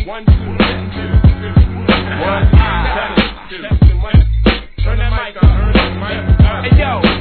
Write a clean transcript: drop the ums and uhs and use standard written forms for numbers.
1, 2, 1, 2. Turn that mic up. Hey yo.